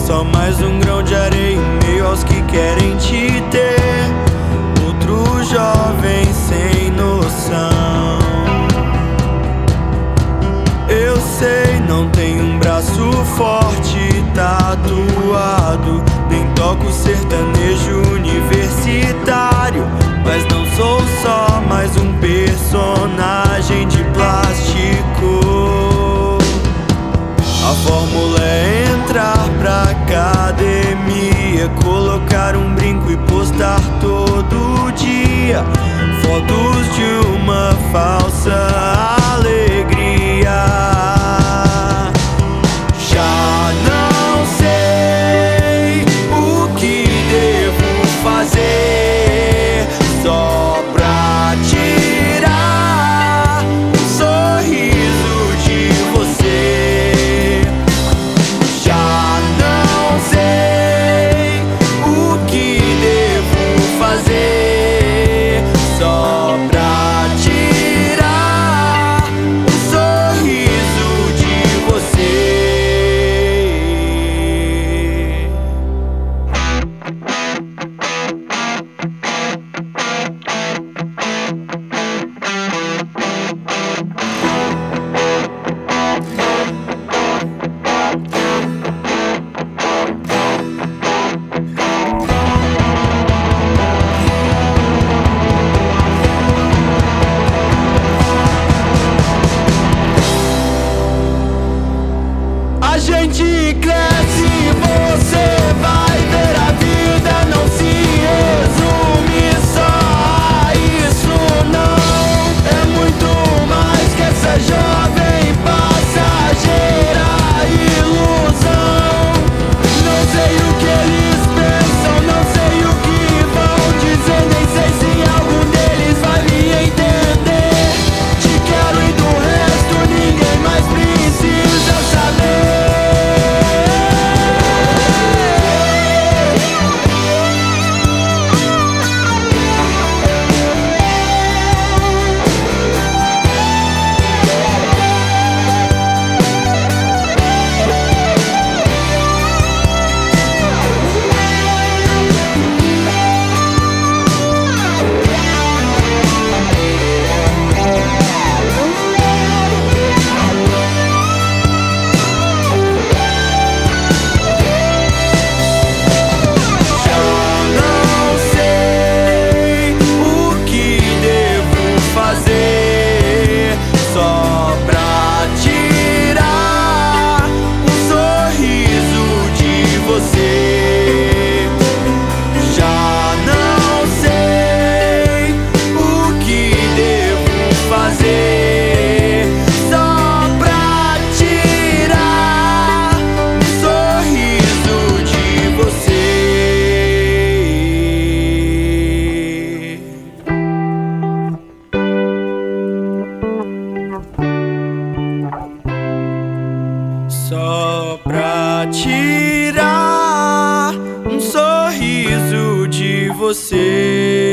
Só mais um grão de areia em meio aos que querem te ter. Outro jovem sem noção. Eu sei, não tenho um braço forte tatuado, nem toco sertanejo universitário, mas não sou só mais um personagem de plástico. A fórmula é entrar pra academia, colocar um brinco e postar todo dia fotos de uma falsa alegria. Já não sei o que devo fazer só pra tirar um sorriso de você. Já não sei o que devo fazer só pra tirar um sorriso de você. A gente cresce e você vai ver a vida não se resume só a isso, não. É muito mais que essa jovem passageira ilusão. Não sei o que eles pensam, não sei o que vão dizer, nem sei se algum deles vai me entender. Te quero e do resto ninguém mais precisa saber. Só pra tirar um sorriso de você. Já não sei o que devo fazer só pra tirar um sorriso de você. Só pra tirar um sorriso de você.